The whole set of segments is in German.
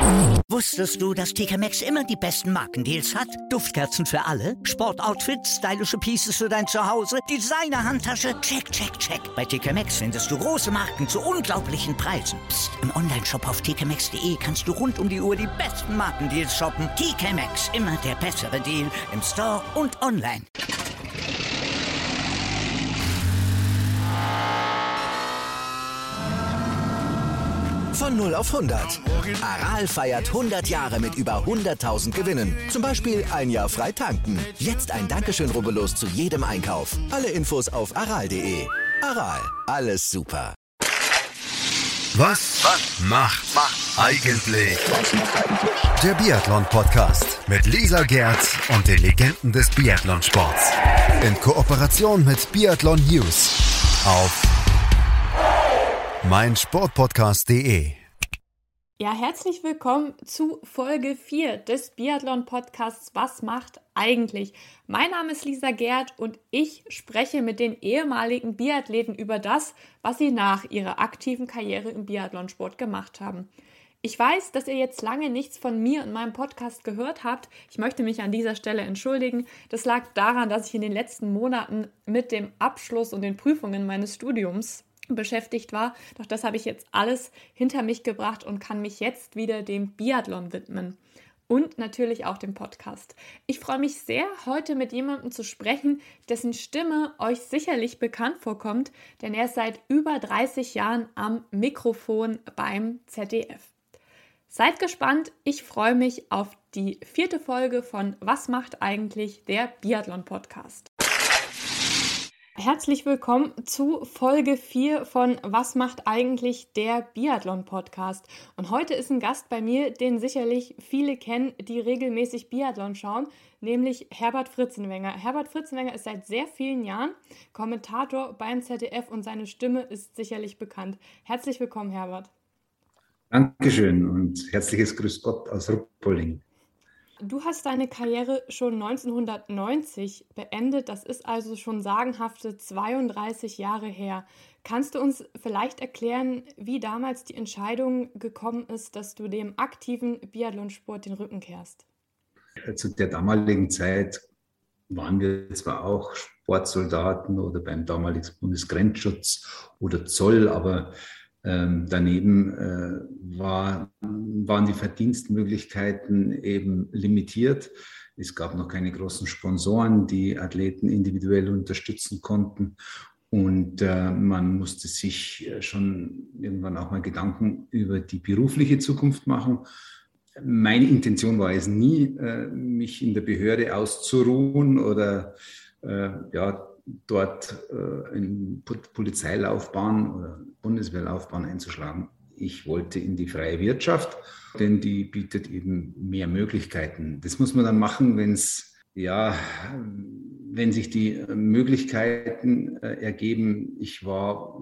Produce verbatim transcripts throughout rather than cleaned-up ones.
Wusstest du, dass T K Maxx immer die besten Markendeals hat? Duftkerzen für alle, Sportoutfits, stylische Pieces für dein Zuhause, Designer-Handtasche, check, check, check. Bei T K Maxx findest du große Marken zu unglaublichen Preisen. Psst. Im Onlineshop auf t k maxx punkt d e kannst du rund um die Uhr die besten Markendeals shoppen. T K Maxx, immer der bessere Deal im Store und online. Von null auf hundert. Aral feiert hundert Jahre mit über hunderttausend Gewinnen. Zum Beispiel ein Jahr frei tanken. Jetzt ein Dankeschön, rubbellos zu jedem Einkauf. Alle Infos auf aral punkt de. Aral, alles super. Was, Was macht, macht eigentlich der Biathlon-Podcast mit Lisa Gerz und den Legenden des Biathlonsports. In Kooperation mit Biathlon News auf meinsportpodcast punkt de. Ja, herzlich willkommen zu Folge vier des Biathlon-Podcasts Was macht eigentlich? Mein Name ist Lisa Gerd und ich spreche mit den ehemaligen Biathleten über das, was sie nach ihrer aktiven Karriere im Biathlonsport gemacht haben. Ich weiß, dass ihr jetzt lange nichts von mir und meinem Podcast gehört habt. Ich möchte mich an dieser Stelle entschuldigen. Das lag daran, dass ich in den letzten Monaten mit dem Abschluss und den Prüfungen meines Studiums beschäftigt war. Doch das habe ich jetzt alles hinter mich gebracht und kann mich jetzt wieder dem Biathlon widmen. Und natürlich auch dem Podcast. Ich freue mich sehr, heute mit jemandem zu sprechen, dessen Stimme euch sicherlich bekannt vorkommt, denn er ist seit über dreißig Jahren am Mikrofon beim Z D F. Seid gespannt, ich freue mich auf die vierte Folge von Was macht eigentlich der Biathlon-Podcast. Herzlich willkommen zu Folge vier von Was macht eigentlich der Biathlon-Podcast. Und heute ist ein Gast bei mir, den sicherlich viele kennen, die regelmäßig Biathlon schauen, nämlich Herbert Fritzenwenger. Herbert Fritzenwenger ist seit sehr vielen Jahren Kommentator beim Z D F und seine Stimme ist sicherlich bekannt. Herzlich willkommen, Herbert. Dankeschön und herzliches Grüß Gott aus Ruppolding. Du hast deine Karriere schon neunzehnhundertneunzig beendet, das ist also schon sagenhafte zweiunddreißig Jahre her. Kannst du uns vielleicht erklären, wie damals die Entscheidung gekommen ist, dass du dem aktiven Biathlonsport den Rücken kehrst? Zu der damaligen Zeit waren wir zwar auch Sportsoldaten oder beim damaligen Bundesgrenzschutz oder Zoll, aber Ähm, daneben äh, war, waren die Verdienstmöglichkeiten eben limitiert. Es gab noch keine großen Sponsoren, die Athleten individuell unterstützen konnten. Und äh, man musste sich schon irgendwann auch mal Gedanken über die berufliche Zukunft machen. Meine Intention war es nie, äh, mich in der Behörde auszuruhen oder äh, ja, dort äh, in Polizeilaufbahn oder Bundeswehrlaufbahn einzuschlagen. Ich wollte in die freie Wirtschaft, denn die bietet eben mehr Möglichkeiten. Das muss man dann machen, wenn es ja, wenn sich die Möglichkeiten äh, ergeben. Ich war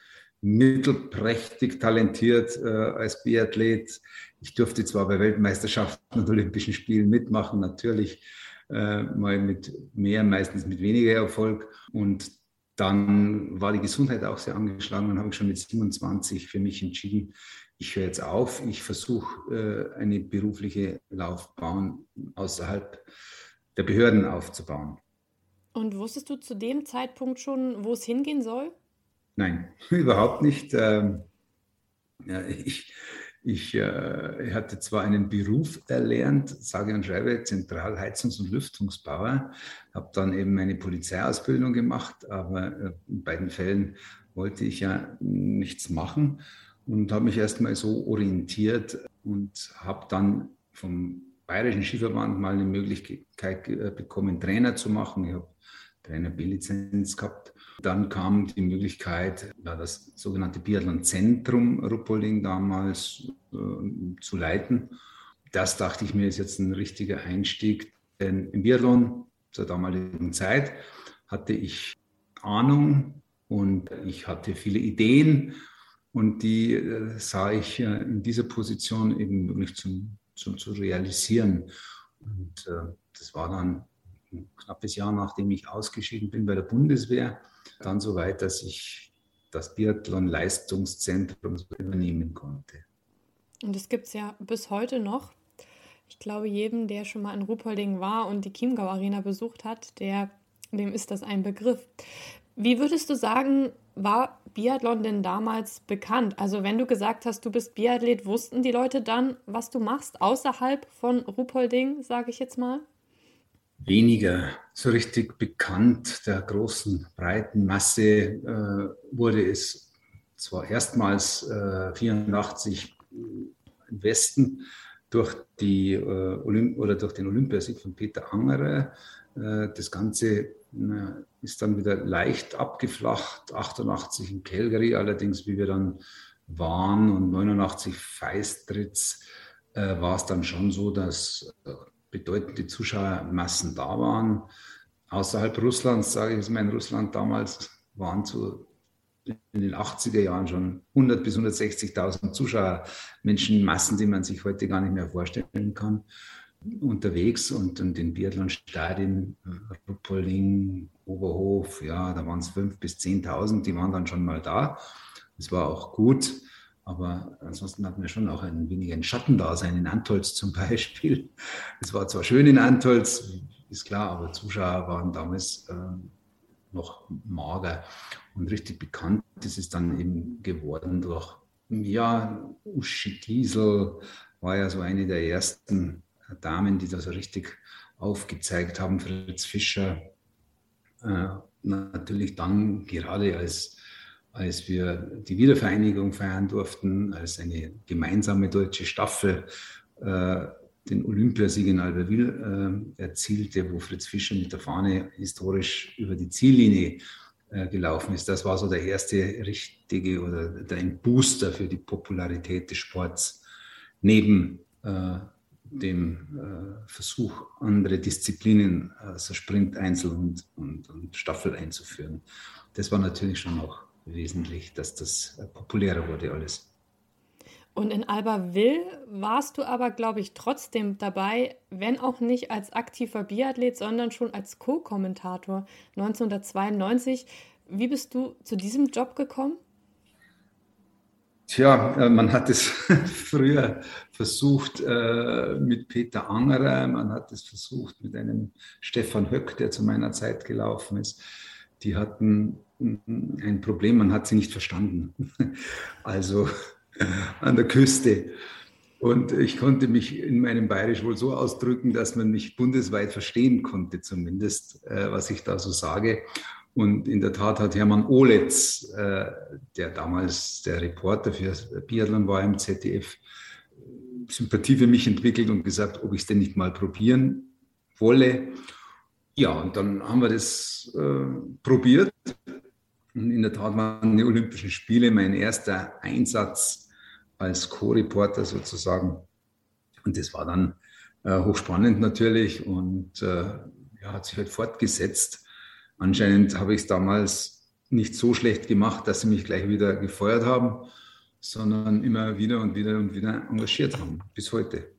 mittelprächtig talentiert äh, als Biathlet. Ich durfte zwar bei Weltmeisterschaften und Olympischen Spielen mitmachen, natürlich äh, mal mit mehr, meistens mit weniger Erfolg. Und dann war die Gesundheit auch sehr angeschlagen und habe ich schon mit siebenundzwanzig für mich entschieden, ich höre jetzt auf, ich versuche äh, eine berufliche Laufbahn außerhalb der Behörden aufzubauen. Und wusstest du zu dem Zeitpunkt schon, wo es hingehen soll? Nein, überhaupt nicht. Ähm, ja, ich, ich äh, hatte zwar einen Beruf erlernt, sage und schreibe Zentralheizungs- und Lüftungsbauer, habe dann eben meine Polizeiausbildung gemacht, aber äh, in beiden Fällen wollte ich ja nichts machen und habe mich erstmal so orientiert und habe dann vom Bayerischen Skiverband mal eine Möglichkeit bekommen, Trainer zu machen. Ich habe Trainer B-Lizenz gehabt. Dann kam die Möglichkeit, ja, das sogenannte Biathlon-Zentrum Ruppolding damals äh, zu leiten. Das dachte ich mir, ist jetzt ein richtiger Einstieg. Denn im Biathlon zur damaligen Zeit hatte ich Ahnung und ich hatte viele Ideen und die äh, sah ich äh, in dieser Position eben möglich zum, zum, zu realisieren. Und äh, das war dann ein knappes Jahr, nachdem ich ausgeschieden bin bei der Bundeswehr, dann so weit, dass ich das Biathlon-Leistungszentrum übernehmen konnte. Und das gibt es ja bis heute noch. Ich glaube, jedem, der schon mal in Ruhpolding war und die Chiemgau Arena besucht hat, der, dem ist das ein Begriff. Wie würdest du sagen, war Biathlon denn damals bekannt? Also wenn du gesagt hast, du bist Biathlet, wussten die Leute dann, was du machst, außerhalb von Ruhpolding, sage ich jetzt mal? Weniger so richtig bekannt. Der großen, breiten Masse äh, wurde es zwar erstmals äh, vierundachtzig im Westen durch, die, äh, Olymp- oder durch den Olympiasieg von Peter Angerer. Äh, das Ganze äh, ist dann wieder leicht abgeflacht. achtundachtzig in Calgary allerdings, wie wir dann waren, und neunundachtzig Feistritz, äh, war es dann schon so, dass äh, bedeutende Zuschauermassen da waren. Außerhalb Russlands, sage ich jetzt mal, in Russland damals waren so in den achtziger Jahren schon hundert bis hundertsechzigtausend Zuschauer, Menschenmassen, die man sich heute gar nicht mehr vorstellen kann, unterwegs. Und in den Biathlon-Stadien, Ruhpolding, Oberhof, ja, da waren es fünftausend bis zehntausend, die waren dann schon mal da. Das war auch gut. Aber ansonsten hatten wir schon auch ein wenig ein Schattendasein in Antholz zum Beispiel. Es war zwar schön in Antholz, ist klar, aber Zuschauer waren damals äh, noch mager. Und richtig bekannt ist es dann eben geworden durch, ja, Uschi Diesel war ja so eine der ersten Damen, die da so richtig aufgezeigt haben. Fritz Fischer, äh, natürlich dann gerade als als wir die Wiedervereinigung feiern durften, als eine gemeinsame deutsche Staffel äh, den Olympiasieg in Albertville äh, erzielte, wo Fritz Fischer mit der Fahne historisch über die Ziellinie äh, gelaufen ist. Das war so der erste richtige oder der ein Booster für die Popularität des Sports, neben äh, dem äh, Versuch, andere Disziplinen, also Sprint, Einzel und, und, und Staffel einzuführen. Das war natürlich schon auch wesentlich, dass das populärer wurde alles. Und in Albertville warst du aber, glaube ich, trotzdem dabei, wenn auch nicht als aktiver Biathlet, sondern schon als Co-Kommentator neunzehnhundertzweiundneunzig. Wie bist du zu diesem Job gekommen? Tja, man hat es früher versucht mit Peter Angerer, man hat es versucht mit einem Stefan Höck, der zu meiner Zeit gelaufen ist. Die hatten ein Problem, man hat sie nicht verstanden. Also an der Küste. Und ich konnte mich in meinem Bayerisch wohl so ausdrücken, dass man mich bundesweit verstehen konnte, zumindest, was ich da so sage. Und in der Tat hat Hermann Oletz, der damals der Reporter für Biathlon war im Z D F, Sympathie für mich entwickelt und gesagt, ob ich es denn nicht mal probieren wolle. Ja, und dann haben wir das äh, probiert. Und in der Tat waren die Olympischen Spiele mein erster Einsatz als Co-Reporter sozusagen. Und das war dann äh, hochspannend natürlich und äh, ja, hat sich halt fortgesetzt. Anscheinend habe ich es damals nicht so schlecht gemacht, dass sie mich gleich wieder gefeuert haben, sondern immer wieder und wieder und wieder engagiert haben, bis heute.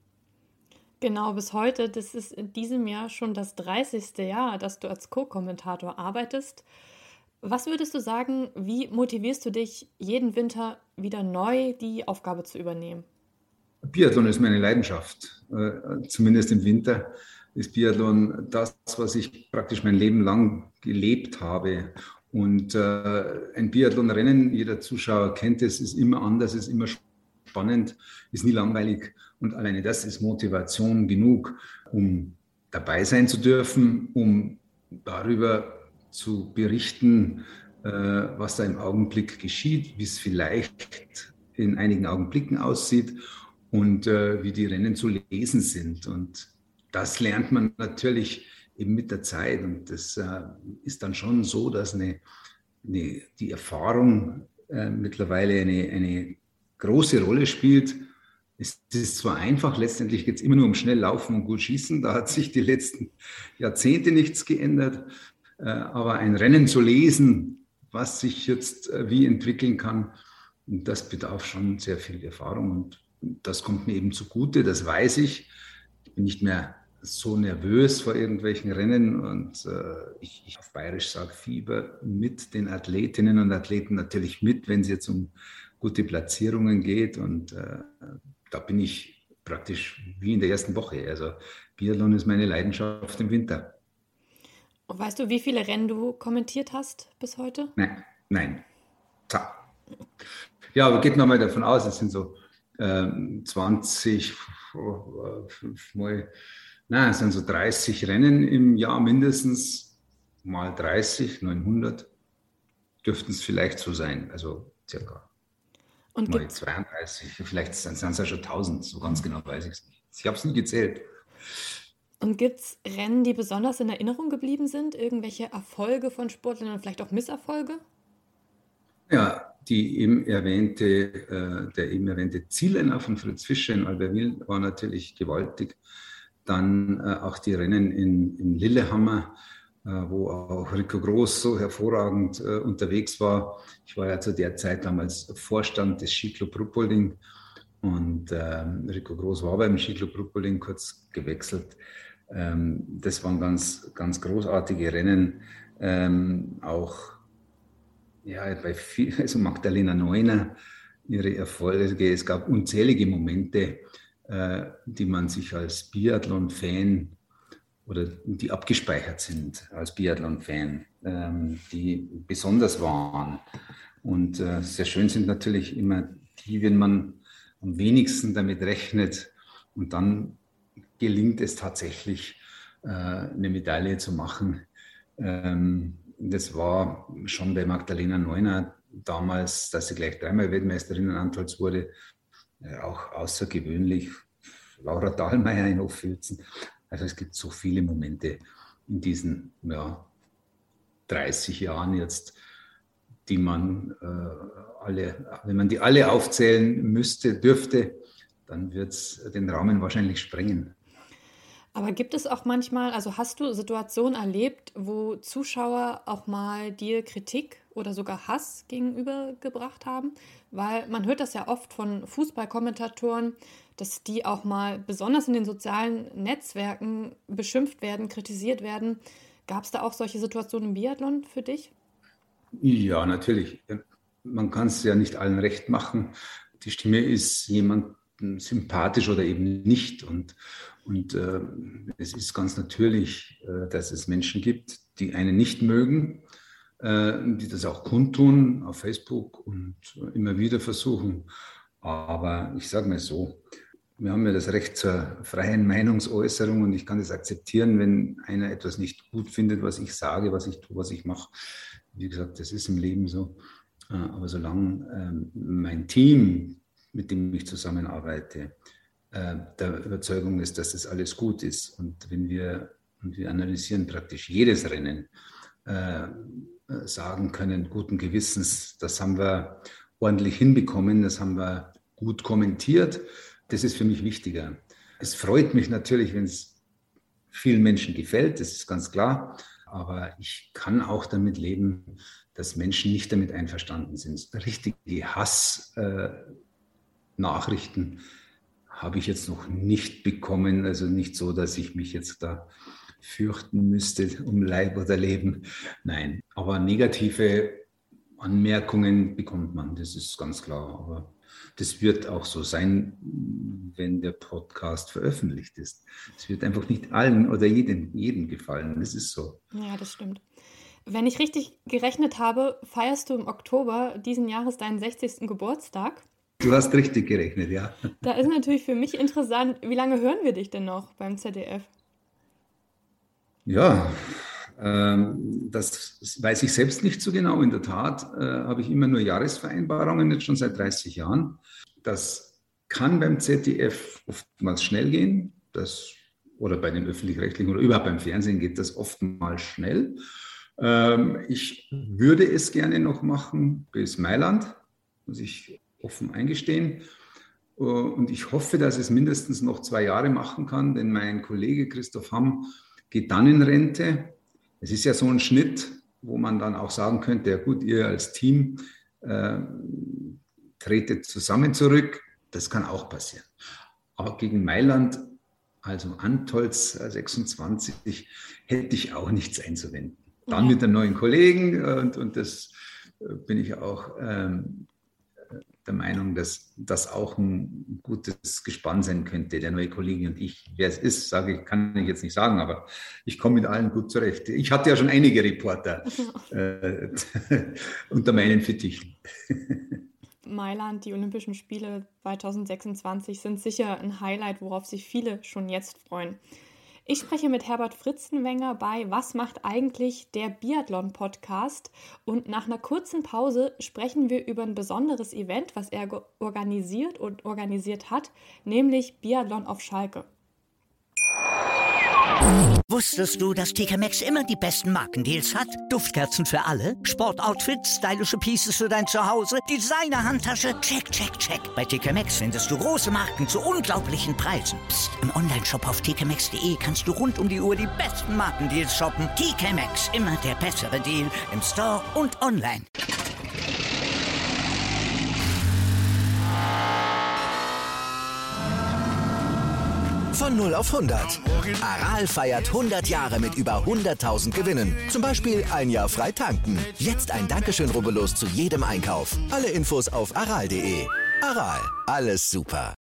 Genau, bis heute. Das ist in diesem Jahr schon das dreißigste Jahr, dass du als Co-Kommentator arbeitest. Was würdest du sagen, wie motivierst du dich, jeden Winter wieder neu die Aufgabe zu übernehmen? Biathlon ist meine Leidenschaft. Äh, zumindest im Winter ist Biathlon das, was ich praktisch mein Leben lang gelebt habe. Und äh, ein Biathlonrennen, jeder Zuschauer kennt es, ist immer anders, ist immer spannend, ist nie langweilig. Und alleine das ist Motivation genug, um dabei sein zu dürfen, um darüber zu berichten, äh, was da im Augenblick geschieht, wie es vielleicht in einigen Augenblicken aussieht und äh, wie die Rennen zu lesen sind. Und das lernt man natürlich eben mit der Zeit. Und das äh, ist dann schon so, dass eine, eine, die Erfahrung äh, mittlerweile eine, eine große Rolle spielt. Es ist zwar einfach, letztendlich geht es immer nur um schnell laufen und gut schießen. Da hat sich die letzten Jahrzehnte nichts geändert. Aber ein Rennen zu lesen, was sich jetzt wie entwickeln kann, das bedarf schon sehr viel Erfahrung. Und das kommt mir eben zugute, das weiß ich. Ich bin nicht mehr so nervös vor irgendwelchen Rennen. Und ich, ich auf Bayerisch sage, Fieber mit den Athletinnen und Athleten natürlich mit, wenn es jetzt um gute Platzierungen geht. Und da bin ich praktisch wie in der ersten Woche. Also Biathlon ist meine Leidenschaft im Winter. Und weißt du, wie viele Rennen du kommentiert hast bis heute? Nein, nein. Ta. Ja, aber geht nochmal davon aus, es sind so ähm, zwanzig, mal, nein, es sind so dreißig Rennen im Jahr mindestens, mal dreißig, neunhundert, dürften es vielleicht so sein, also circa. Und mal zweiunddreißig, vielleicht sind es ja schon tausend, so ganz genau weiß ich es nicht. Ich habe es nie gezählt. Und gibt es Rennen, die besonders in Erinnerung geblieben sind? Irgendwelche Erfolge von Sportlern und vielleicht auch Misserfolge? Ja, die eben erwähnte, äh, der eben erwähnte Zielrenner von Fritz Fischer in Albertville war natürlich gewaltig. Dann äh, auch die Rennen in, in Lillehammer, äh, wo auch Rico Groß so hervorragend äh, unterwegs war. Ich war ja zu der Zeit damals Vorstand des Skiclub Ruppolding und äh, Rico Groß war beim Skiclub Ruppolding kurz gewechselt. Ähm, das waren ganz, ganz großartige Rennen, ähm, auch ja, bei viel, also Magdalena Neuner, ihre Erfolge. Es gab unzählige Momente, äh, die man sich als Biathlon-Fan oder die abgespeichert sind als Biathlon-Fan, ähm, die besonders waren. Und äh, sehr schön sind natürlich immer die, wenn man am wenigsten damit rechnet und dann gelingt es tatsächlich, äh, eine Medaille zu machen. Ähm, das war schon bei Magdalena Neuner damals, dass sie gleich dreimal Weltmeisterin in Antholz wurde, äh, auch außergewöhnlich. Laura Dahlmeier in Hochfilzen. Also es gibt so viele Momente in diesen ja, dreißig Jahren jetzt, die man äh, alle, wenn man die alle aufzählen müsste, dürfte, dann wird es den Rahmen wahrscheinlich sprengen. Aber gibt es auch manchmal, also hast du Situationen erlebt, wo Zuschauer auch mal dir Kritik oder sogar Hass gegenübergebracht haben? Weil man hört das ja oft von Fußballkommentatoren, dass die auch mal besonders in den sozialen Netzwerken beschimpft werden, kritisiert werden. Gab es da auch solche Situationen im Biathlon für dich? Ja, natürlich. Man kann es ja nicht allen recht machen. Die Stimme ist jemandem sympathisch oder eben nicht. Und, und äh, es ist ganz natürlich, äh, dass es Menschen gibt, die einen nicht mögen, äh, die das auch kundtun auf Facebook und immer wieder versuchen. Aber ich sage mal so, wir haben ja das Recht zur freien Meinungsäußerung und ich kann das akzeptieren, wenn einer etwas nicht gut findet, was ich sage, was ich tue, was ich mache. Wie gesagt, das ist im Leben so. Aber solange mein Team, mit dem ich zusammenarbeite, der Überzeugung ist, dass das alles gut ist und wenn wir, und wir analysieren praktisch jedes Rennen, sagen können, guten Gewissens, das haben wir ordentlich hinbekommen, das haben wir gut kommentiert, das ist für mich wichtiger. Es freut mich natürlich, wenn es vielen Menschen gefällt, das ist ganz klar. Aber ich kann auch damit leben, dass Menschen nicht damit einverstanden sind. Richtige Hass-Nachrichten äh, habe ich jetzt noch nicht bekommen. Also nicht so, dass ich mich jetzt da fürchten müsste um Leib oder Leben. Nein, aber negative Anmerkungen bekommt man, das ist ganz klar. Aber das wird auch so sein, wenn der Podcast veröffentlicht ist. Es wird einfach nicht allen oder jedem, jedem gefallen. Das ist so. Ja, das stimmt. Wenn ich richtig gerechnet habe, feierst du im Oktober diesen Jahres deinen sechzigsten Geburtstag. Du hast richtig gerechnet, ja. Da ist natürlich für mich interessant, wie lange hören wir dich denn noch beim Z D F? Ja, ähm, das weiß ich selbst nicht so genau. In der Tat äh, habe ich immer nur Jahresvereinbarungen, jetzt schon seit dreißig Jahren. Das kann beim Z D F oftmals schnell gehen, das, oder bei den Öffentlich-Rechtlichen oder überhaupt beim Fernsehen geht das oftmals schnell. Ähm, ich würde es gerne noch machen bis Mailand, muss ich offen eingestehen. Und ich hoffe, dass es mindestens noch zwei Jahre machen kann, denn mein Kollege Christoph Hamm geht dann in Rente. Es ist ja so ein Schnitt, wo man dann auch sagen könnte, ja gut, ihr als Team äh, tretet zusammen zurück. Das kann auch passieren. Aber gegen Mailand, also Antholz sechsundzwanzig, hätte ich auch nichts einzuwenden. Dann mit einem neuen Kollegen und, und das bin ich auch ähm, der Meinung, dass das auch ein gutes Gespann sein könnte, der neue Kollege und ich. Wer es ist, sage ich, kann ich jetzt nicht sagen, aber ich komme mit allen gut zurecht. Ich hatte ja schon einige Reporter äh, unter meinen Fittichen. Mailand, die Olympischen Spiele zwanzig sechsundzwanzig sind sicher ein Highlight, worauf sich viele schon jetzt freuen. Ich spreche mit Herbert Fritzenwenger bei Was macht eigentlich der Biathlon-Podcast? Und nach einer kurzen Pause sprechen wir über ein besonderes Event, was er ge- organisiert und organisiert hat, nämlich Biathlon auf Schalke. Wusstest du, dass T K Maxx immer die besten Markendeals hat? Duftkerzen für alle, Sportoutfits, stylische Pieces für dein Zuhause, Designer-Handtasche, check, check, check. Bei T K Maxx findest du große Marken zu unglaublichen Preisen. Psst. Im Onlineshop auf t k maxx punkt d e kannst du rund um die Uhr die besten Markendeals shoppen. T K Maxx, immer der bessere Deal im Store und online. Von null auf hundert. Aral feiert hundert Jahre mit über hunderttausend Gewinnen. Zum Beispiel ein Jahr frei tanken. Jetzt ein Dankeschön, rubbellos zu jedem Einkauf. Alle Infos auf aral punkt de. Aral, alles super.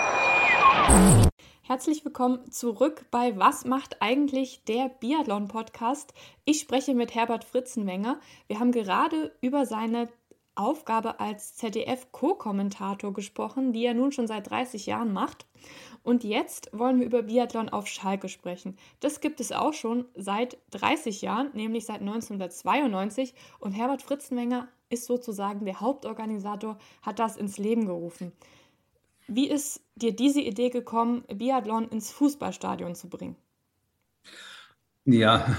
Herzlich willkommen zurück bei Was macht eigentlich der Biathlon-Podcast? Ich spreche mit Herbert Fritzenwenger. Wir haben gerade über seine Aufgabe als Z D F-Co-Kommentator gesprochen, die er nun schon seit dreißig Jahren macht. Und jetzt wollen wir über Biathlon auf Schalke sprechen. Das gibt es auch schon seit dreißig Jahren, nämlich seit neunzehnhundertzweiundneunzig. Und Herbert Fritzenwenger ist sozusagen der Hauptorganisator, hat das ins Leben gerufen. Wie ist dir diese Idee gekommen, Biathlon ins Fußballstadion zu bringen? Ja,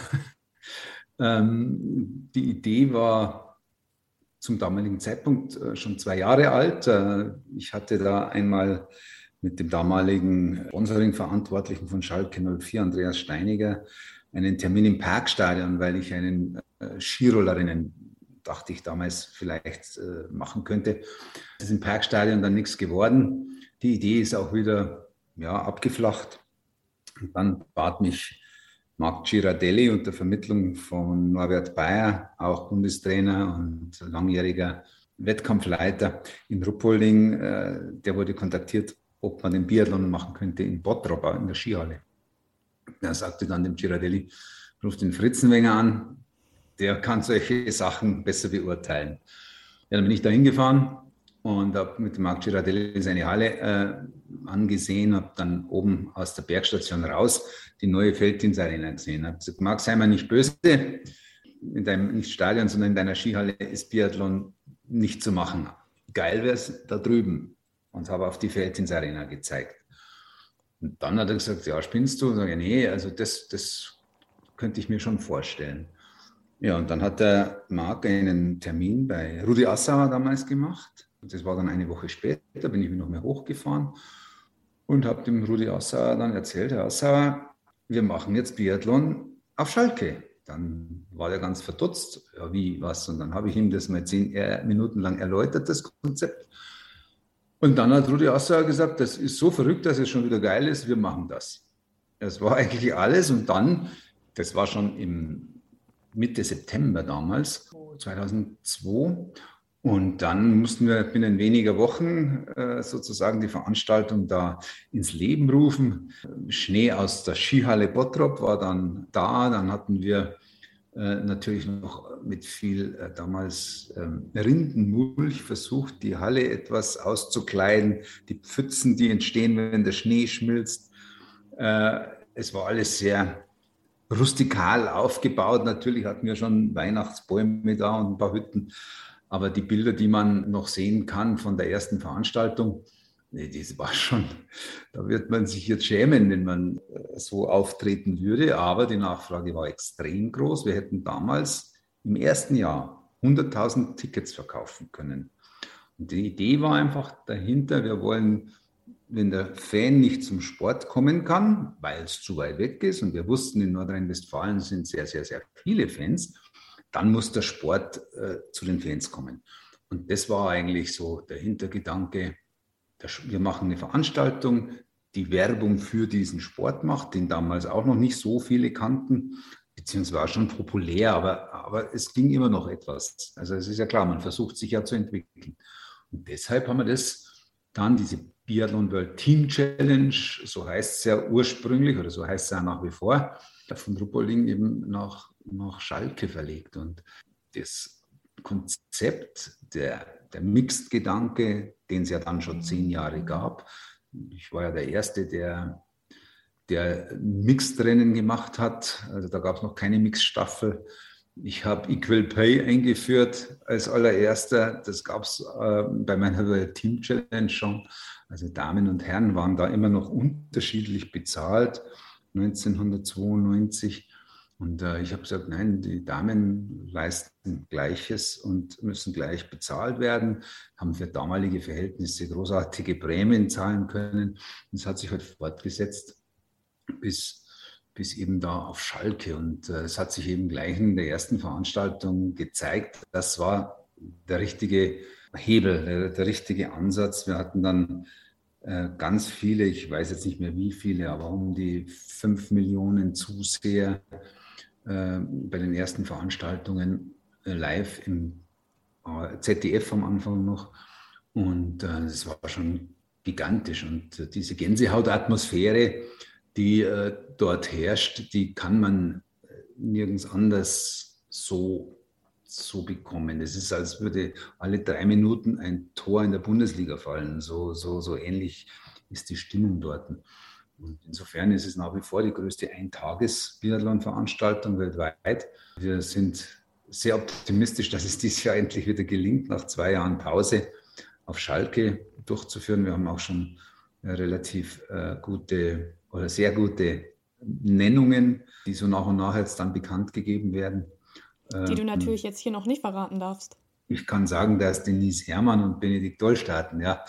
ähm, die Idee war zum damaligen Zeitpunkt äh, schon zwei Jahre alt. Äh, ich hatte da einmal mit dem damaligen Sponsoring-Verantwortlichen von Schalke null vier, Andreas Steiniger, einen Termin im Parkstadion, weil ich einen äh, Skirollerinnen, dachte ich damals, vielleicht äh, machen könnte. Das ist im Parkstadion dann nichts geworden. Die Idee ist auch wieder ja, abgeflacht. Und dann bat mich Marc Girardelli unter Vermittlung von Norbert Bayer, auch Bundestrainer und langjähriger Wettkampfleiter in Ruppolding, äh, der wurde kontaktiert, ob man den Biathlon machen könnte in Bottrop, in der Skihalle. Er sagte dann dem Girardelli, ruft den Fritzenwenger an, der kann solche Sachen besser beurteilen. Ja, dann bin ich da hingefahren und habe mit dem Marc Girardelli seine Halle äh, angesehen, habe dann oben aus der Bergstation raus die neue Felddienstarena gesehen. Habe gesagt, Marc, sei mal nicht böse, in deinem nicht Stadion, sondern in deiner Skihalle ist Biathlon nicht zu machen. Geil wäre es da drüben. Und habe auf die Felddienstarena gezeigt. Und dann hat er gesagt, ja, spinnst du? Und sage ich, nee, also das, das könnte ich mir schon vorstellen. Ja, und dann hat der Marc einen Termin bei Rudi Assauer damals gemacht. Und das war dann eine Woche später, bin ich noch mehr hochgefahren und habe dem Rudi Assauer dann erzählt, Herr Assauer, wir machen jetzt Biathlon auf Schalke. Dann war er ganz verdutzt, ja, wie, was? Und dann habe ich ihm das mal zehn Minuten lang erläutert, das Konzept. Und dann hat Rudi Assauer gesagt, das ist so verrückt, dass es schon wieder geil ist, wir machen das. Das war eigentlich alles. Und dann, das war schon im Mitte September damals, zweitausendzwei. Und dann mussten wir binnen weniger Wochen äh, sozusagen die Veranstaltung da ins Leben rufen. Schnee aus der Skihalle Bottrop war dann da. Dann hatten wir äh, natürlich noch mit viel äh, damals ähm, Rindenmulch versucht, die Halle etwas auszukleiden. Die Pfützen, die entstehen, wenn der Schnee schmilzt. Äh, es war alles sehr rustikal aufgebaut. Natürlich hatten wir schon Weihnachtsbäume da und ein paar Hütten. Aber die Bilder, die man noch sehen kann von der ersten Veranstaltung, nee, das war schon, da wird man sich jetzt schämen, wenn man so auftreten würde. Aber die Nachfrage war extrem groß. Wir hätten damals im ersten Jahr hunderttausend Tickets verkaufen können. Und die Idee war einfach dahinter, wir wollen, wenn der Fan nicht zum Sport kommen kann, weil es zu weit weg ist, und wir wussten, in Nordrhein-Westfalen sind sehr, sehr, sehr viele Fans, dann muss der Sport äh, zu den Fans kommen. Und das war eigentlich so der Hintergedanke, der, wir machen eine Veranstaltung, die Werbung für diesen Sport macht, den damals auch noch nicht so viele kannten, beziehungsweise war schon populär, aber, aber es ging immer noch etwas. Also es ist ja klar, man versucht sich ja zu entwickeln. Und deshalb haben wir das dann, diese Biathlon World Team Challenge, so heißt es ja ursprünglich oder so heißt es ja nach wie vor, von Ruppolding eben nach, nach Schalke verlegt. Und das Konzept, der, der Mixed-Gedanke, den es ja dann schon zehn Jahre gab, ich war ja der Erste, der, der Mixed-Rennen gemacht hat, also da gab es noch keine Mixed-Staffel. Ich habe Equal Pay eingeführt als allererster. Das gab es äh, bei meiner Team Challenge schon. Also Damen und Herren waren da immer noch unterschiedlich bezahlt, neunzehnhundertzweiundneunzig. Und äh, ich habe gesagt, nein, die Damen leisten Gleiches und müssen gleich bezahlt werden, haben für damalige Verhältnisse großartige Prämien zahlen können. Und es hat sich halt fortgesetzt bis bis eben da auf Schalke. Und äh, es hat sich eben gleich in der ersten Veranstaltung gezeigt, das war der richtige Hebel, der, der richtige Ansatz. Wir hatten dann äh, ganz viele, ich weiß jetzt nicht mehr wie viele, aber um die fünf Millionen Zuseher äh, bei den ersten Veranstaltungen äh, live im äh, Z D F am Anfang noch. Und äh, das war schon gigantisch. Und äh, diese Gänsehautatmosphäre, die äh, dort herrscht, die kann man nirgends anders so, so bekommen. Es ist, als würde alle drei Minuten ein Tor in der Bundesliga fallen. So, so, so ähnlich ist die Stimmung dort. Und insofern ist es nach wie vor die größte Eintages-Biathlon-Veranstaltung weltweit. Wir sind sehr optimistisch, dass es dieses Jahr endlich wieder gelingt, nach zwei Jahren Pause auf Schalke durchzuführen. Wir haben auch schon äh, relativ äh, gute oder sehr gute Nennungen, die so nach und nach jetzt dann bekannt gegeben werden. Die du natürlich jetzt hier noch nicht verraten darfst. Ich kann sagen, dass Denise Herrmann und Benedikt Doll starten, ja.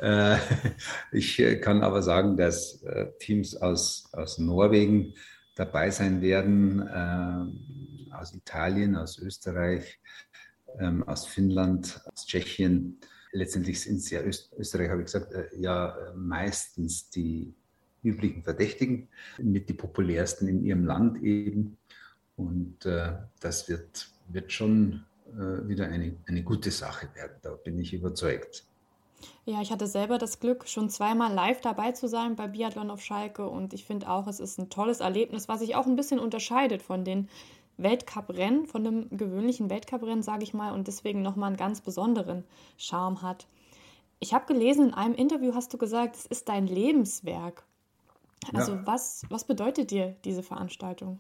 Ich kann aber sagen, dass Teams aus, aus Norwegen dabei sein werden, aus Italien, aus Österreich, aus Finnland, aus Tschechien. Letztendlich sind es ja Österreich, habe ich gesagt, ja meistens die üblichen Verdächtigen, mit die populärsten in ihrem Land eben. Und äh, das wird, wird schon äh, wieder eine, eine gute Sache werden, da bin ich überzeugt. Ja, ich hatte selber das Glück, schon zweimal live dabei zu sein bei Biathlon auf Schalke und ich finde auch, es ist ein tolles Erlebnis, was sich auch ein bisschen unterscheidet von den Weltcuprennen, von dem gewöhnlichen Weltcuprennen, sage ich mal, und deswegen nochmal einen ganz besonderen Charme hat. Ich habe gelesen, in einem Interview hast du gesagt, es ist dein Lebenswerk. Also ja. was, was bedeutet dir diese Veranstaltung?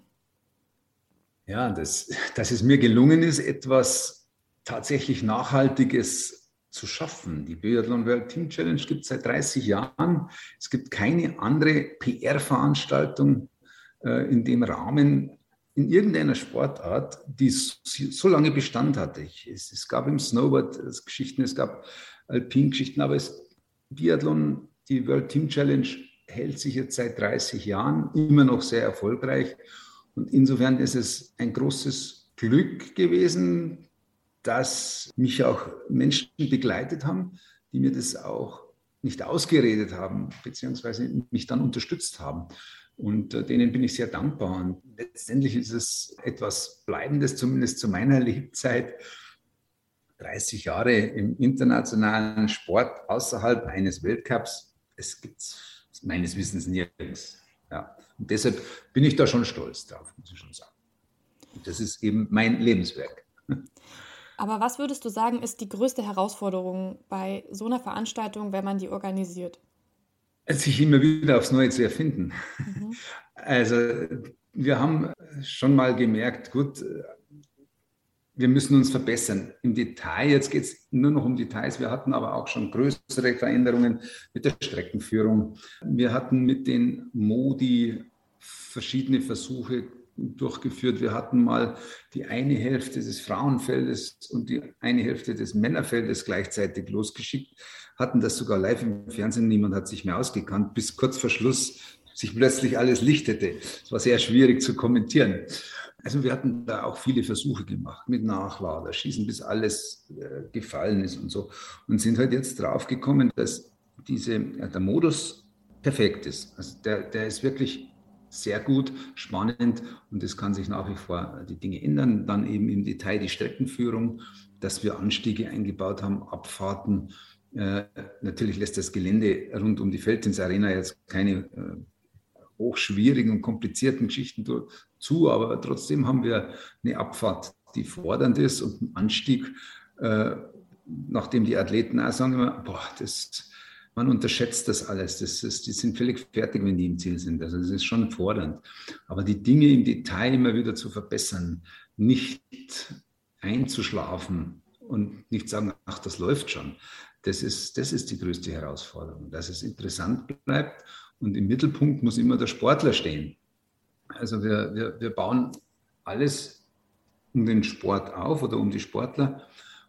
Ja, dass, dass es mir gelungen ist, etwas tatsächlich Nachhaltiges zu schaffen. Die Biathlon World Team Challenge gibt es seit dreißig Jahren. Es gibt keine andere P R-Veranstaltung äh, in dem Rahmen, in irgendeiner Sportart, die so, so lange Bestand hatte. Ich, es, es gab im Snowboard Geschichten, es gab Alpin-Geschichten, aber es, Biathlon, die World Team Challenge, hält sich jetzt seit dreißig Jahren, immer noch sehr erfolgreich. Und insofern ist es ein großes Glück gewesen, dass mich auch Menschen begleitet haben, die mir das auch nicht ausgeredet haben, beziehungsweise mich dann unterstützt haben. Und äh, denen bin ich sehr dankbar. Und letztendlich ist es etwas Bleibendes, zumindest zu meiner Lebzeit. dreißig Jahre im internationalen Sport außerhalb eines Weltcups. Es gibt es meines Wissens nirgends. Ja. Und deshalb bin ich da schon stolz drauf, muss ich schon sagen. Und das ist eben mein Lebenswerk. Aber was würdest du sagen, ist die größte Herausforderung bei so einer Veranstaltung, wenn man die organisiert? Sich immer wieder aufs Neue zu erfinden. Mhm. Also wir haben schon mal gemerkt, gut, wir müssen uns verbessern. Im Detail, jetzt geht es nur noch um Details, wir hatten aber auch schon größere Veränderungen mit der Streckenführung. Wir hatten mit den Modi verschiedene Versuche durchgeführt. Wir hatten mal die eine Hälfte des Frauenfeldes und die eine Hälfte des Männerfeldes gleichzeitig losgeschickt, hatten das sogar live im Fernsehen, niemand hat sich mehr ausgekannt, bis kurz vor Schluss sich plötzlich alles lichtete. Es war sehr schwierig zu kommentieren. Also wir hatten da auch viele Versuche gemacht mit Nachlader, Schießen, bis alles äh, gefallen ist und so. Und sind halt jetzt drauf gekommen, dass diese, ja, der Modus perfekt ist. Also der, der ist wirklich sehr gut, spannend und es kann sich nach wie vor die Dinge ändern. Dann eben im Detail die Streckenführung dass wir Anstiege eingebaut haben, Abfahrten. Äh, natürlich lässt das Gelände rund um die Felddienst-Arena jetzt keine äh, hochschwierigen und komplizierten Geschichten zu, aber trotzdem haben wir eine Abfahrt, die fordernd ist und einen Anstieg, äh, nachdem die Athleten auch sagen immer, boah, das, man unterschätzt das alles, das ist, die sind völlig fertig, wenn die im Ziel sind, also das ist schon fordernd. Aber die Dinge im Detail immer wieder zu verbessern, nicht einzuschlafen und nicht sagen, ach, das läuft schon, das ist, das ist die größte Herausforderung, dass es interessant bleibt und im Mittelpunkt muss immer der Sportler stehen. Also wir, wir, wir bauen alles um den Sport auf oder um die Sportler.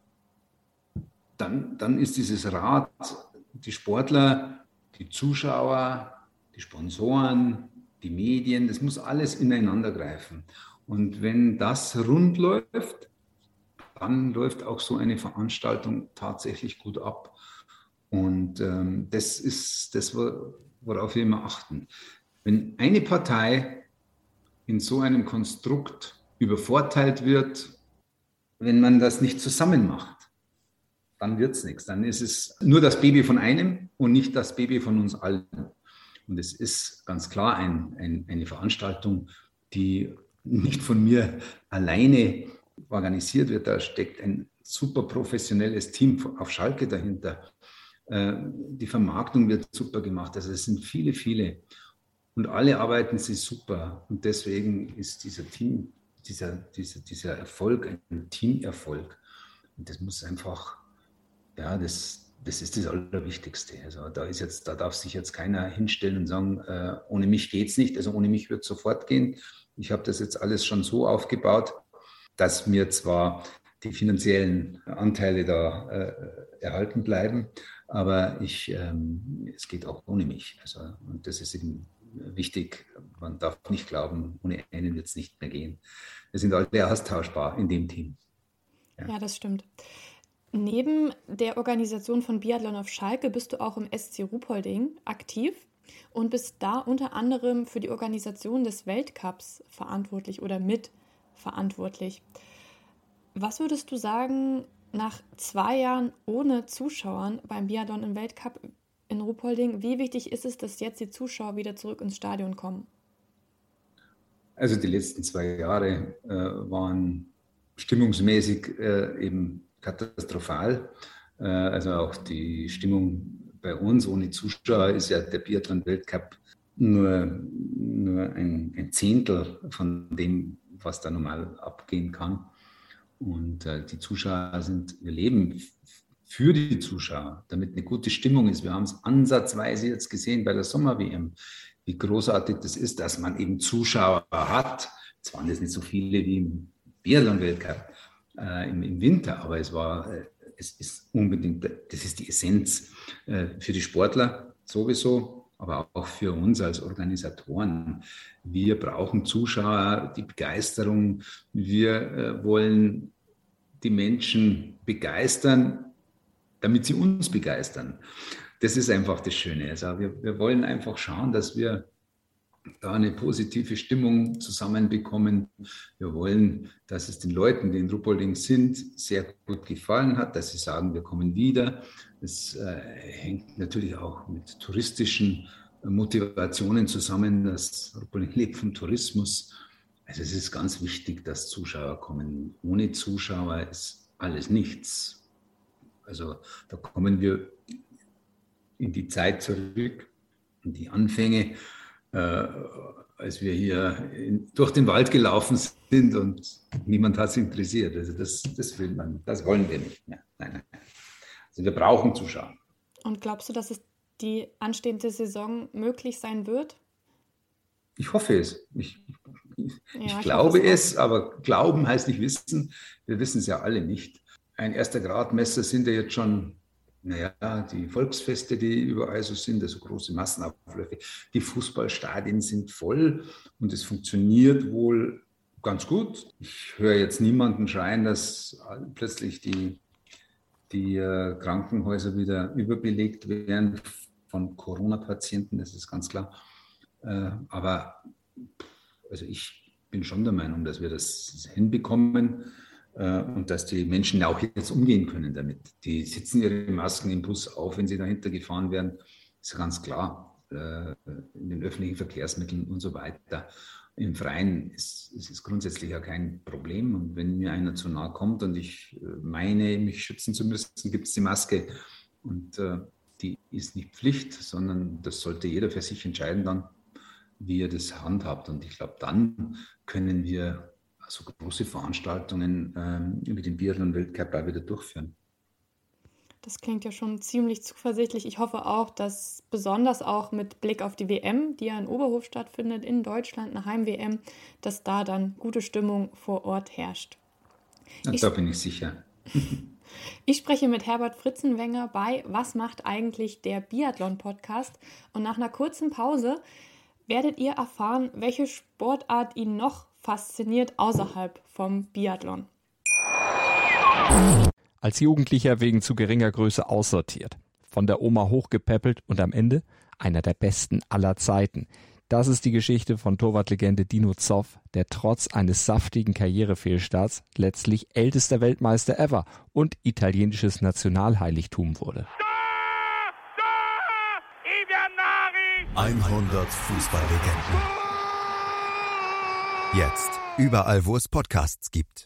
Dann, dann ist dieses Rad, die Sportler, die Zuschauer, die Sponsoren, die Medien, das muss alles ineinander greifen. Und wenn das rund läuft, dann läuft auch so eine Veranstaltung tatsächlich gut ab. Und ähm, das ist das, worauf wir immer achten. Wenn eine Partei in so einem Konstrukt übervorteilt wird, wenn man das nicht zusammen macht, dann wird es nichts. Dann ist es nur das Baby von einem und nicht das Baby von uns allen. Und es ist ganz klar ein, ein, eine Veranstaltung, die nicht von mir alleine organisiert wird. Da steckt ein super professionelles Team auf Schalke dahinter. Die Vermarktung wird super gemacht. Also es sind viele, viele. Und alle arbeiten sie super. Und deswegen ist dieser Team, dieser, dieser, dieser Erfolg ein Teamerfolg. Und das muss einfach, ja, das, das ist das Allerwichtigste. Also da ist jetzt, da darf sich jetzt keiner hinstellen und sagen, äh, ohne mich geht es nicht. Also ohne mich wird es sofort gehen. Ich habe das jetzt alles schon so aufgebaut, dass mir zwar die finanziellen Anteile da äh, erhalten bleiben, aber ich, ähm, es geht auch ohne mich. Also, und das ist eben wichtig. Man darf nicht glauben, ohne einen wird es nicht mehr gehen. Wir sind alle austauschbar in dem Team. Ja, ja, das stimmt. Neben der Organisation von Biathlon auf Schalke bist du auch im S C Ruhpolding aktiv und bist da unter anderem für die Organisation des Weltcups verantwortlich oder mitverantwortlich. Was würdest du sagen, nach zwei Jahren ohne Zuschauern beim Biathlon im Weltcup in Ruhpolding, wie wichtig ist es, dass jetzt die Zuschauer wieder zurück ins Stadion kommen? Also die letzten zwei Jahre äh, waren stimmungsmäßig äh, eben katastrophal. Äh, also auch die Stimmung bei uns ohne Zuschauer ist ja der Biathlon-Weltcup nur, nur ein, ein Zehntel von dem, was da normal abgehen kann. Und äh, die Zuschauer sind, wir leben für die Zuschauer, damit eine gute Stimmung ist. Wir haben es ansatzweise jetzt gesehen bei der Sommer-W M, wie großartig das ist, dass man eben Zuschauer hat. Es waren jetzt nicht so viele wie im Biathlon-Weltcup äh, im, im Winter, aber es war, äh, es ist unbedingt, das ist die Essenz äh, für die Sportler sowieso, aber auch für uns als Organisatoren. Wir brauchen Zuschauer, die Begeisterung. Wir äh, wollen die Menschen begeistern, damit sie uns begeistern. Das ist einfach das Schöne. Also wir, wir wollen einfach schauen, dass wir da eine positive Stimmung zusammenbekommen. Wir wollen, dass es den Leuten, die in Ruhpolding sind, sehr gut gefallen hat, dass sie sagen, wir kommen wieder. Das äh, hängt natürlich auch mit touristischen Motivationen zusammen. Das Ruhpolding lebt vom Tourismus. Also es ist ganz wichtig, dass Zuschauer kommen. Ohne Zuschauer ist alles nichts. Also da kommen wir in die Zeit zurück, in die Anfänge, äh, als wir hier in, durch den Wald gelaufen sind und niemand hat es interessiert. Also das, das will man, das wollen wir nicht mehr. Nein, nein. Also wir brauchen Zuschauer. Und glaubst du, dass es die anstehende Saison möglich sein wird? Ich hoffe es. Ich, ich, ja, ich ich glaube hoffe es, es, aber glauben heißt nicht wissen. Wir wissen es ja alle nicht. Ein erster Gradmesser sind ja jetzt schon, naja, die Volksfeste, die überall so sind, also große Massenabläufe. Die Fußballstadien sind voll und es funktioniert wohl ganz gut. Ich höre jetzt niemanden schreien, dass plötzlich die, die äh, Krankenhäuser wieder überbelegt werden von Corona-Patienten, das ist ganz klar. Äh, aber also ich bin schon der Meinung, dass wir das hinbekommen. und dass die Menschen auch jetzt umgehen können damit. Die sitzen ihre Masken im Bus auf, wenn sie dahinter gefahren werden, ist ja ganz klar, in den öffentlichen Verkehrsmitteln und so weiter. Im Freien ist es grundsätzlich ja kein Problem. Und wenn mir einer zu nahe kommt und ich meine, mich schützen zu müssen, gibt es die Maske. Und äh, die ist nicht Pflicht, sondern das sollte jeder für sich entscheiden dann, wie er das handhabt. Und ich glaube, dann können wir so große Veranstaltungen ähm, über den Biathlon-Weltcup auch wieder durchführen. Das klingt ja schon ziemlich zuversichtlich. Ich hoffe auch, dass besonders auch mit Blick auf die W M, die ja in Oberhof stattfindet, in Deutschland, eine Heim-W M, dass da dann gute Stimmung vor Ort herrscht. Ja, da bin ich sicher. Ich spreche mit Herbert Fritzenwenger bei Was macht eigentlich der Biathlon-Podcast? Und nach einer kurzen Pause werdet ihr erfahren, welche Sportart ihn noch fasziniert außerhalb vom Biathlon. Als Jugendlicher wegen zu geringer Größe aussortiert, von der Oma hochgepäppelt und am Ende einer der besten aller Zeiten. Das ist die Geschichte von Torwartlegende Dino Zoff, der trotz eines saftigen Karrierefehlstarts letztlich ältester Weltmeister ever und italienisches Nationalheiligtum wurde. hundert Fußballlegenden. Jetzt überall, wo es Podcasts gibt.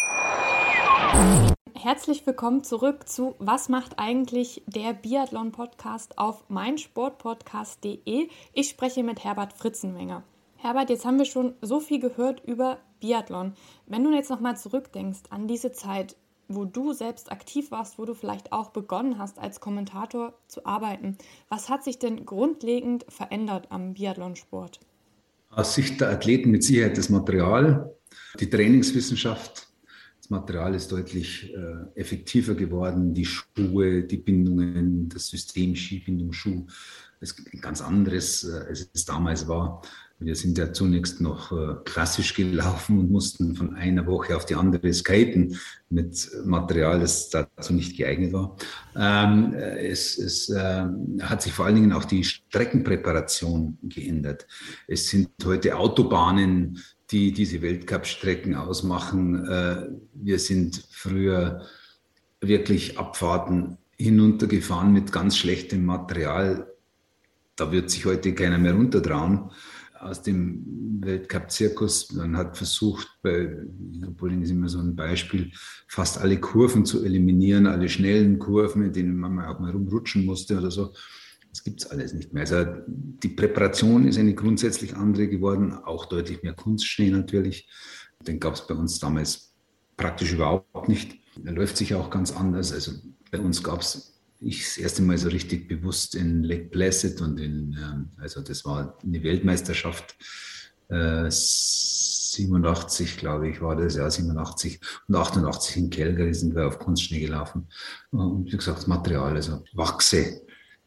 Herzlich willkommen zurück zu Was macht eigentlich der Biathlon-Podcast auf meinsportpodcast punkt de. Ich spreche mit Herbert Fritzenwenger. Herbert, jetzt haben wir schon so viel gehört über Biathlon. Wenn du jetzt nochmal zurückdenkst an diese Zeit, wo du selbst aktiv warst, wo du vielleicht auch begonnen hast, als Kommentator zu arbeiten, was hat sich denn grundlegend verändert am Biathlonsport? Aus Sicht der Athleten mit Sicherheit das Material, die Trainingswissenschaft. Das Material ist deutlich äh, effektiver geworden, die Schuhe, die Bindungen, das System Skibindung, Schuh ist ein ganz anderes, äh, als es damals war. Wir sind ja zunächst noch äh, klassisch gelaufen und mussten von einer Woche auf die andere skaten mit Material, das dazu nicht geeignet war. Ähm, es es äh, hat sich vor allen Dingen auch die Streckenpräparation geändert. Es sind heute Autobahnen, die diese Weltcup-Strecken ausmachen. Äh, wir sind früher wirklich Abfahrten hinuntergefahren mit ganz schlechtem Material. Da wird sich heute keiner mehr runtertrauen aus dem Weltcup-Zirkus. Man hat versucht, bei Leopolding ist immer so ein Beispiel, fast alle Kurven zu eliminieren, alle schnellen Kurven, in denen man auch mal rumrutschen musste oder so. Das gibt es alles nicht mehr. Also die Präparation ist eine grundsätzlich andere geworden, auch deutlich mehr Kunstschnee natürlich. Den gab es bei uns damals praktisch überhaupt nicht. Der läuft sich auch ganz anders. Also bei uns gab es ich das erste Mal so richtig bewusst in Lake Placid und in, also das war eine Weltmeisterschaft, äh, siebenundachtzig, glaube ich, war das, ja, siebenundachtzig und achtundachtzig in Calgary sind wir auf Kunstschnee gelaufen. Und wie gesagt, das Material, also Wachse.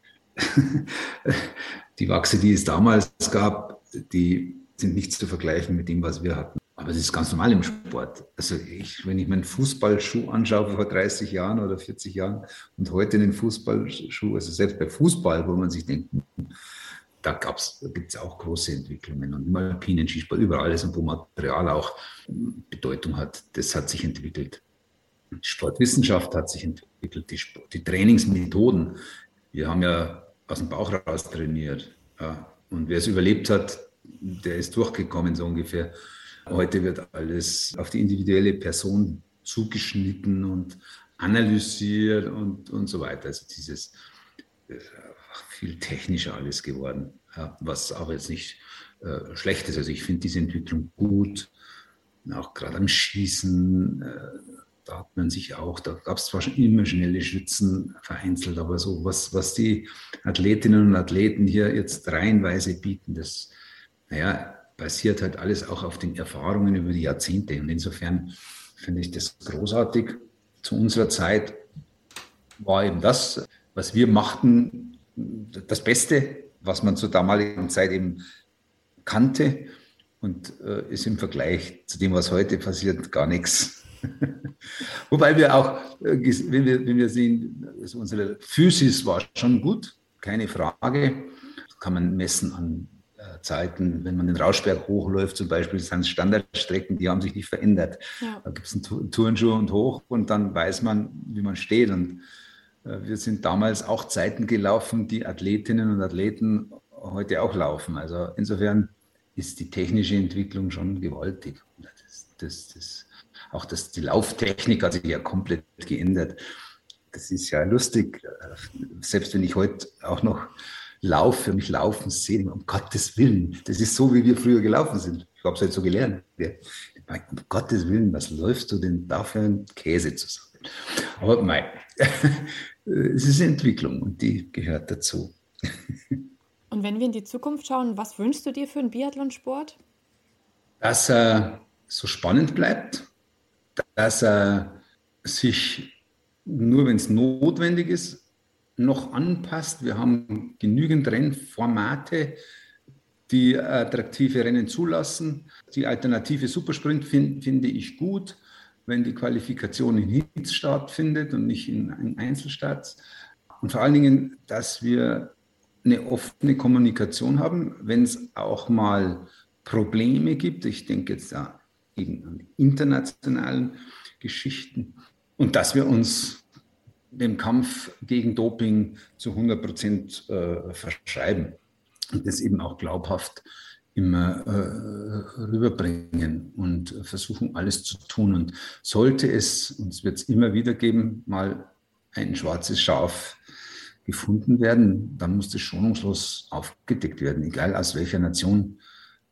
Die Wachse, die es damals gab, die sind nicht zu vergleichen mit dem, was wir hatten. Aber das ist ganz normal im Sport. Also ich, wenn ich meinen Fußballschuh anschaue vor dreißig Jahren oder vierzig Jahren und heute den Fußballschuh, also selbst bei Fußball, wo man sich denkt, da gab's, da gibt es auch große Entwicklungen. Und im alpinen Skisport, überall ist, wo Material auch Bedeutung hat, das hat sich entwickelt. Die Sportwissenschaft hat sich entwickelt, die, Sport, die Trainingsmethoden. Wir haben ja aus dem Bauch raus trainiert. Ja. Und wer es überlebt hat, der ist durchgekommen so ungefähr. Heute wird alles auf die individuelle Person zugeschnitten und analysiert und, und so weiter. Also dieses äh, viel technischer alles geworden, ja, was auch jetzt nicht äh, schlecht ist. Also ich finde diese Entwicklung gut. Auch gerade am Schießen, äh, da hat man sich auch, da gab es zwar schon immer schnelle Schützen vereinzelt, aber so was, was die Athletinnen und Athleten hier jetzt reihenweise bieten, das, naja, basiert halt alles auch auf den Erfahrungen über die Jahrzehnte. Und insofern finde ich das großartig. Zu unserer Zeit war eben das, was wir machten, das Beste, was man zur damaligen Zeit eben kannte. Und äh, ist im Vergleich zu dem, was heute passiert, gar nichts. Wobei wir auch, äh, wenn, wir, wenn wir sehen, also unsere Physis war schon gut, keine Frage. Das kann man messen an Zeiten, wenn man den Rauschberg hochläuft zum Beispiel, das sind Standardstrecken, die haben sich nicht verändert. Ja. Da gibt es einen Turnschuh und hoch und dann weiß man, wie man steht. Und äh, wir sind damals auch Zeiten gelaufen, die Athletinnen und Athleten heute auch laufen. Also insofern ist die technische Entwicklung schon gewaltig. Das, das, das, auch das, die Lauftechnik hat sich ja komplett geändert. Das ist ja lustig, selbst wenn ich heute auch noch laufe, für mich laufen sehe, um Gottes Willen, das ist so, wie wir früher gelaufen sind. Ich habe es halt so gelernt. Um Gottes Willen, was läufst du denn da für einen Käse zusammen? Aber nein, es ist eine Entwicklung und die gehört dazu. Und wenn wir in die Zukunft schauen, was wünschst du dir für einen Biathlonsport? Dass er so spannend bleibt, dass er sich nur, wenn es notwendig ist, noch anpasst. Wir haben genügend Rennformate, die attraktive Rennen zulassen. Die Alternative Supersprint find, finde ich gut, wenn die Qualifikation in Heats stattfindet und nicht in, in Einzelstarts. Und vor allen Dingen, dass wir eine offene Kommunikation haben, wenn es auch mal Probleme gibt. Ich denke jetzt da eben an internationalen Geschichten. Und dass wir uns dem Kampf gegen Doping zu hundert Prozent äh, verschreiben und das eben auch glaubhaft immer äh, rüberbringen und versuchen, alles zu tun. Und sollte es, und es wird es immer wieder geben, mal ein schwarzes Schaf gefunden werden, dann muss das schonungslos aufgedeckt werden, egal aus welcher Nation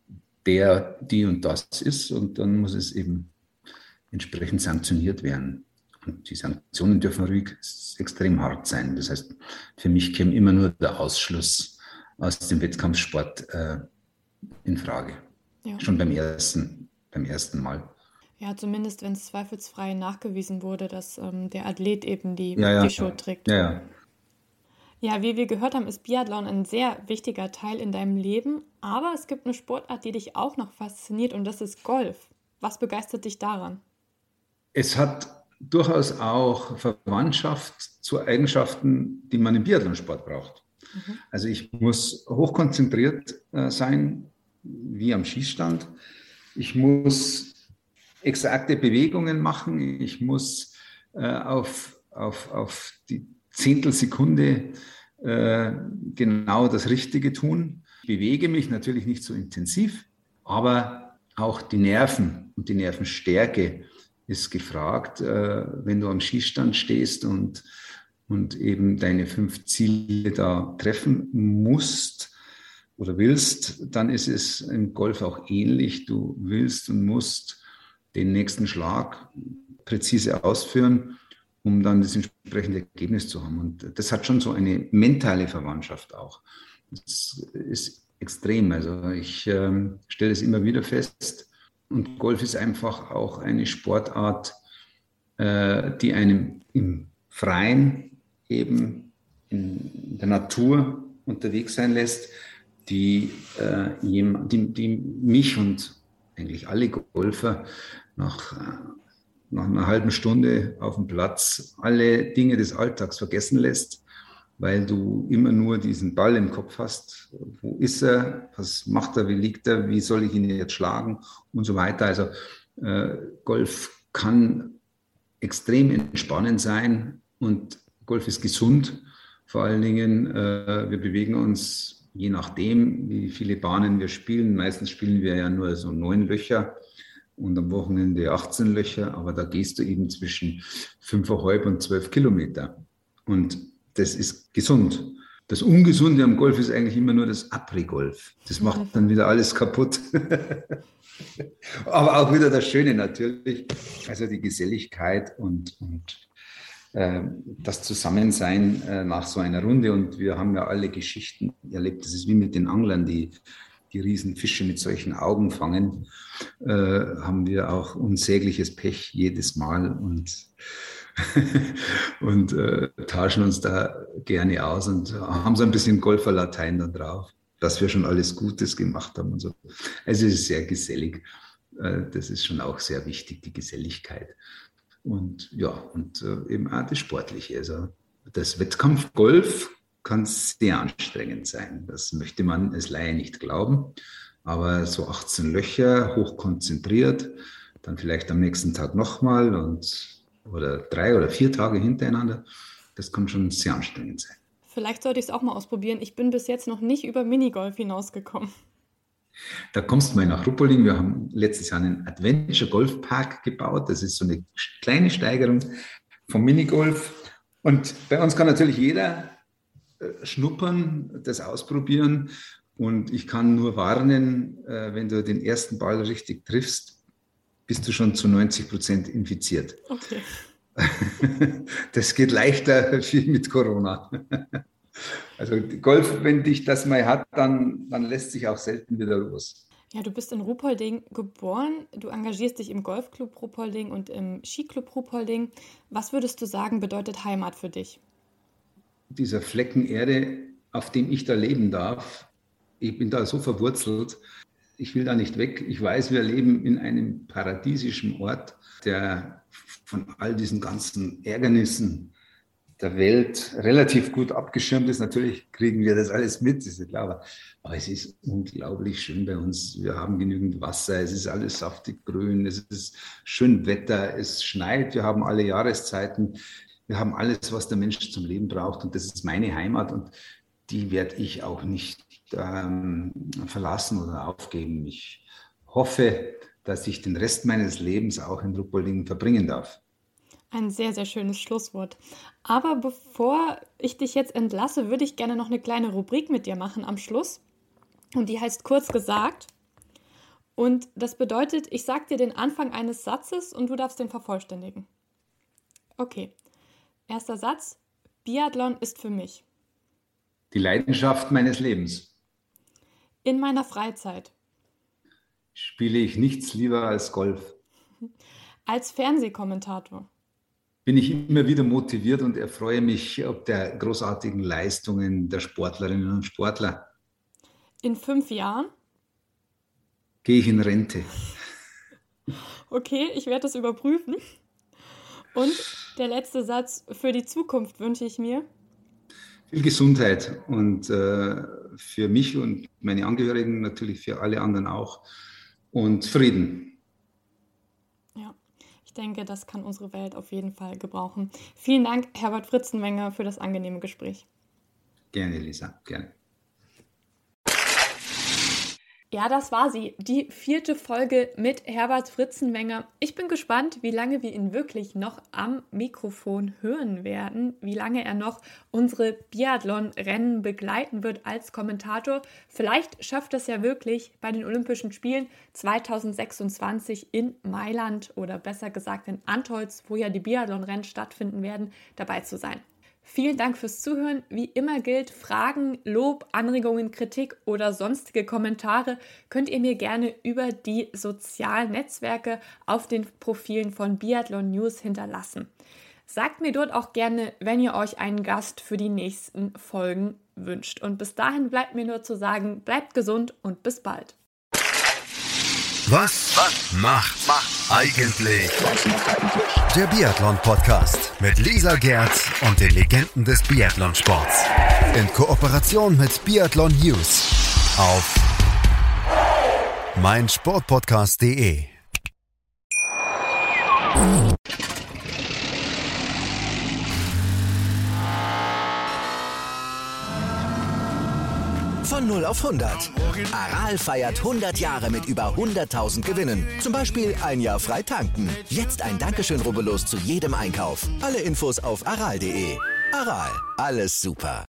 der, die und das ist. Und dann muss es eben entsprechend sanktioniert werden. Und die Sanktionen dürfen ruhig extrem hart sein. Das heißt, für mich käme immer nur der Ausschluss aus dem Wettkampfsport äh, in Frage. Ja. Schon beim ersten, beim ersten Mal. Ja, zumindest wenn es zweifelsfrei nachgewiesen wurde, dass ähm, der Athlet eben die, ja, ja, die Schuld ja. trägt. Ja, ja. Ja, wie wir gehört haben, ist Biathlon ein sehr wichtiger Teil in deinem Leben. Aber es gibt eine Sportart, die dich auch noch fasziniert, und das ist Golf. Was begeistert dich daran? Es hat durchaus auch Verwandtschaft zu Eigenschaften, die man im Biathlonsport braucht. Mhm. Also ich muss hochkonzentriert äh, sein, wie am Schießstand. Ich muss exakte Bewegungen machen. Ich muss äh, auf, auf, auf die Zehntelsekunde äh, genau das Richtige tun. Ich bewege mich natürlich nicht so intensiv, aber auch die Nerven und die Nervenstärke ist gefragt, äh, wenn du am Schießstand stehst und, und eben deine fünf Ziele da treffen musst oder willst, dann ist es im Golf auch ähnlich. Du willst und musst den nächsten Schlag präzise ausführen, um dann das entsprechende Ergebnis zu haben. Und das hat schon so eine mentale Verwandtschaft auch. Das ist extrem. Also ich äh, stelle es immer wieder fest. Und Golf ist einfach auch eine Sportart, äh, die einem im Freien, eben in der Natur unterwegs sein lässt, die, äh, jem, die, die mich und eigentlich alle Golfer nach äh, nach einer halben Stunde auf dem Platz alle Dinge des Alltags vergessen lässt, weil du immer nur diesen Ball im Kopf hast. Wo ist er? Was macht er? Wie liegt er? Wie soll ich ihn jetzt schlagen? Und so weiter. Also äh, Golf kann extrem entspannend sein und Golf ist gesund. Vor allen Dingen, äh, wir bewegen uns, je nachdem, wie viele Bahnen wir spielen. Meistens spielen wir ja nur so neun Löcher. Und am Wochenende achtzehn Löcher, aber da gehst du eben zwischen fünf Komma fünf und zwölf Kilometer. Und das ist gesund. Das Ungesunde am Golf ist eigentlich immer nur das Après-Golf. Das macht dann wieder alles kaputt. Aber auch wieder das Schöne natürlich, also die Geselligkeit und, und äh, das Zusammensein äh, nach so einer Runde. Und wir haben ja alle Geschichten erlebt. Das ist wie mit den Anglern, die die Riesenfische mit solchen Augen fangen, äh, haben wir auch unsägliches Pech jedes Mal und, und äh, tauschen uns da gerne aus und haben so ein bisschen Golferlatein da drauf, dass wir schon alles Gutes gemacht haben und so. Also es ist sehr gesellig. Äh, das ist schon auch sehr wichtig, die Geselligkeit. Und ja, und äh, eben auch das Sportliche. Also das Wettkampfgolf kann sehr anstrengend sein. Das möchte man als Laie nicht glauben. Aber so achtzehn Löcher, hochkonzentriert, dann vielleicht am nächsten Tag nochmal und oder drei oder vier Tage hintereinander, das kann schon sehr anstrengend sein. Vielleicht sollte ich es auch mal ausprobieren. Ich bin bis jetzt noch nicht über Minigolf hinausgekommen. Da kommst du mal nach Ruppolding. Wir haben letztes Jahr einen Adventure Golf Park gebaut. Das ist so eine kleine Steigerung vom Minigolf. Und bei uns kann natürlich jeder schnuppern, das ausprobieren. Und ich kann nur warnen, wenn du den ersten Ball richtig triffst, bist du schon zu neunzig Prozent infiziert. Okay. Das geht leichter wie mit Corona. Also Golf, wenn dich das mal hat, dann, dann lässt sich auch selten wieder los. Ja, du bist in Ruppolding geboren. Du engagierst dich im Golfclub Ruppolding und im Skiclub Ruppolding. Was würdest du sagen, bedeutet Heimat für dich? Dieser Flecken Erde, auf dem ich da leben darf, ich bin da so verwurzelt, ich will da nicht weg. Ich weiß, wir leben in einem paradiesischen Ort, der von all diesen ganzen Ärgernissen der Welt relativ gut abgeschirmt ist. Natürlich kriegen wir das alles mit, ist ja klar. Aber es ist unglaublich schön bei uns. Wir haben genügend Wasser, es ist alles saftig grün, es ist schön Wetter, es schneit, wir haben alle Jahreszeiten. Wir haben alles, was der Mensch zum Leben braucht. Und das ist meine Heimat und die werde ich auch nicht ähm, verlassen oder aufgeben. Ich hoffe, dass ich den Rest meines Lebens auch in Ruppolding verbringen darf. Ein sehr, sehr schönes Schlusswort. Aber bevor ich dich jetzt entlasse, würde ich gerne noch eine kleine Rubrik mit dir machen am Schluss. Und die heißt kurz gesagt. Und das bedeutet, ich sage dir den Anfang eines Satzes und du darfst den vervollständigen. Okay. Erster Satz. Biathlon ist für mich die Leidenschaft meines Lebens. In meiner Freizeit spiele ich nichts lieber als Golf. Als Fernsehkommentator bin ich immer wieder motiviert und erfreue mich ob der großartigen Leistungen der Sportlerinnen und Sportler. In fünf Jahren gehe ich in Rente. Okay, ich werde das überprüfen. Und der letzte Satz, für die Zukunft wünsche ich mir viel Gesundheit und äh, für mich und meine Angehörigen, natürlich für alle anderen auch, und Frieden. Ja, ich denke, das kann unsere Welt auf jeden Fall gebrauchen. Vielen Dank, Herbert Fritzenwenger, für das angenehme Gespräch. Gerne, Lisa, gerne. Ja, das war sie, die vierte Folge mit Herbert Fritzenwenger. Ich bin gespannt, wie lange wir ihn wirklich noch am Mikrofon hören werden, wie lange er noch unsere Biathlon-Rennen begleiten wird als Kommentator. Vielleicht schafft es ja wirklich bei den Olympischen Spielen zweitausendsechsundzwanzig in Mailand oder besser gesagt in Antholz, wo ja die Biathlon-Rennen stattfinden werden, dabei zu sein. Vielen Dank fürs Zuhören. Wie immer gilt, Fragen, Lob, Anregungen, Kritik oder sonstige Kommentare könnt ihr mir gerne über die sozialen Netzwerke auf den Profilen von Biathlon News hinterlassen. Sagt mir dort auch gerne, wenn ihr euch einen Gast für die nächsten Folgen wünscht. Und bis dahin bleibt mir nur zu sagen, bleibt gesund und bis bald. Was, was macht, macht eigentlich der Biathlon-Podcast mit Lisa Gerz und den Legenden des Biathlonsports. In Kooperation mit Biathlon News auf meinsportpodcast punkt de. Von null auf hundert. Aral feiert hundert Jahre mit über hunderttausend Gewinnen. Zum Beispiel ein Jahr frei tanken. Jetzt ein Dankeschön, rubbellos zu jedem Einkauf. Alle Infos auf aral punkt de. Aral, alles super.